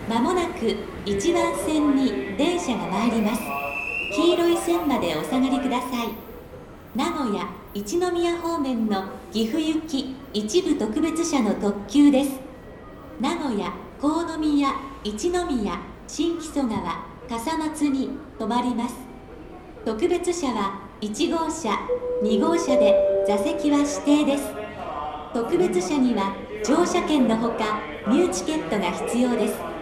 まもなく1番線に電車が参ります。黄色い線までお下がりください。名古屋一宮方面の岐阜行き一部特別車の特急です。名古屋国宮一宮新木曽川笠松に停まります。特別車は1号車2号車で座席は指定です。特別車には乗車券のほか入チケットが必要です。